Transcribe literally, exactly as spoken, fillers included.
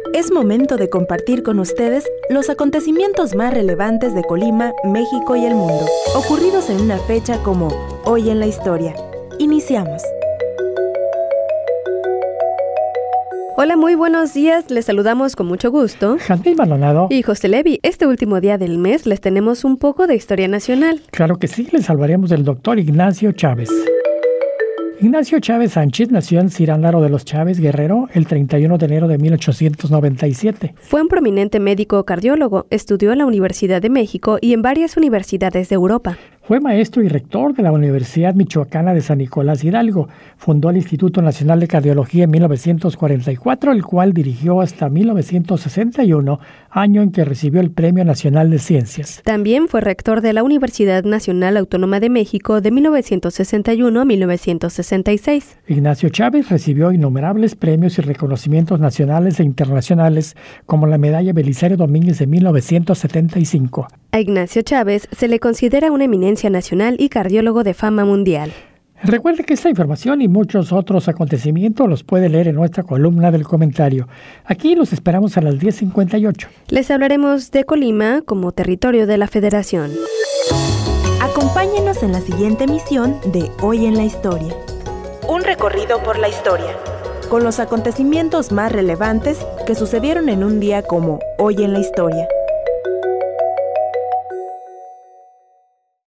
Es momento de compartir con ustedes los acontecimientos más relevantes de Colima, México y el mundo, ocurridos en una fecha como Hoy en la Historia. Iniciamos. Hola, muy buenos días. Les saludamos con mucho gusto. Jazmín Maldonado y José Levi. Este último día del mes les tenemos un poco de historia nacional. Claro que sí, les hablaremos del doctor Ignacio Chávez. Ignacio Chávez Sánchez nació en Cirándaro de los Chávez, Guerrero, el treinta y uno de enero de mil ochocientos noventa y siete. Fue un prominente médico cardiólogo, estudió en la Universidad de México y en varias universidades de Europa. Fue maestro y rector de la Universidad Michoacana de San Nicolás Hidalgo. Fundó el Instituto Nacional de Cardiología en mil novecientos cuarenta y cuatro, el cual dirigió hasta mil novecientos sesenta y uno, año en que recibió el Premio Nacional de Ciencias. También fue rector de la Universidad Nacional Autónoma de México de mil novecientos sesenta y uno a mil novecientos sesenta y seis. Ignacio Chávez recibió innumerables premios y reconocimientos nacionales e internacionales, como la Medalla Belisario Domínguez de mil novecientos setenta y cinco. A Ignacio Chávez se le considera una eminencia nacional y cardiólogo de fama mundial. Recuerde que esta información y muchos otros acontecimientos los puede leer en nuestra columna del comentario. Aquí los esperamos a las diez cincuenta y ocho. Les hablaremos de Colima como territorio de la Federación. Acompáñenos en la siguiente emisión de Hoy en la Historia. Un recorrido por la historia, con los acontecimientos más relevantes que sucedieron en un día como Hoy en la Historia.